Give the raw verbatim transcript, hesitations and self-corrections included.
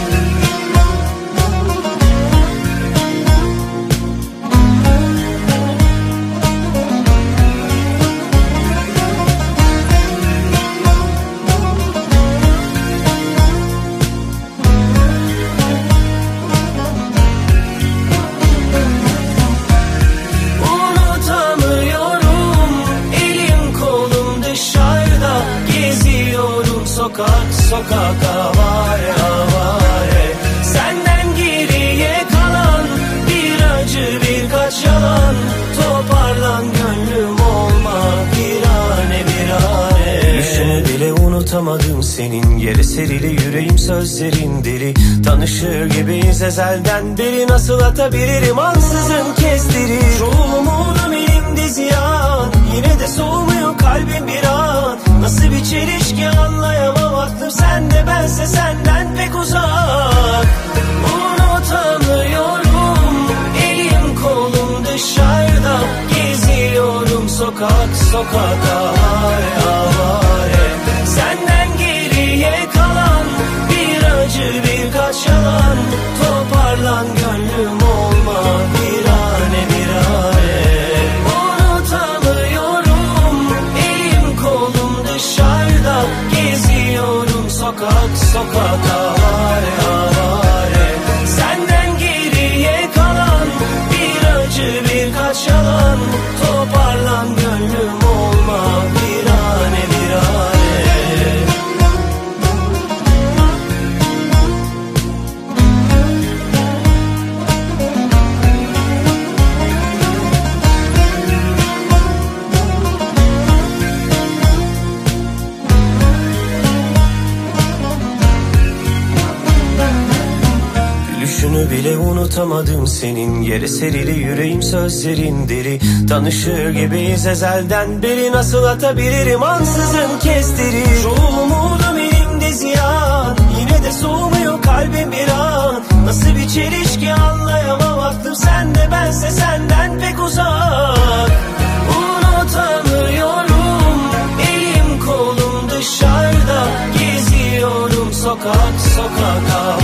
Sokak sokak avare avare, senden geriye kalan bir acı birkaç yalan. Toparlan gönlüm, olma virane virane. Düşünü bile unutamadım senin, yere serili yüreğim sözlerin deli. Tanışır gibiyiz ezelden beri, nasıl atabilirim ansızın kestirir. Ruhum umudum elimde ziyan, yine de soğumuyor kalbim bir an. Nasıl bir çelişki anlayamam, aklım sende bense senden pek uzak. Unutamıyorum, elim kolum dışarıda, geziyorum sokak sokak avare avare. Senden geriye kalan bir acı birkaç yalan. Toparlan gönlüm, olma virane virane. Geziyorum sokak sokak avare avare. Senden geriye kalan bir acı birkaç yalan. Toparlan gönlüm, olma virane virane. Gülüşünü bile unutamadım senin, yere serili yüreğim sözlerin deli. Tanışır gibiyiz ezelden beri, nasıl atabilirim ansızın kestirir. Ruhum umudum elimde ziyan, yine de soğumuyor kalbim bir an. Nasıl bir çelişki anlayamam, aklım sende bense senden pek uzak. Unutamıyorum, elim kolum dışarıda, geziyorum sokak sokak.